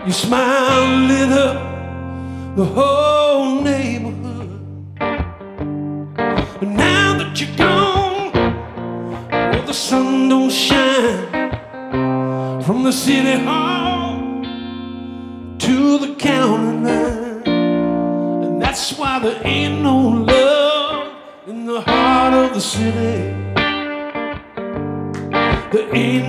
Your smile lit up the whole neighborhood. But now that you're gone, well, the sun don't shine from the city hall to the county line. And that's why there ain't no love in the heart of the city. There ain't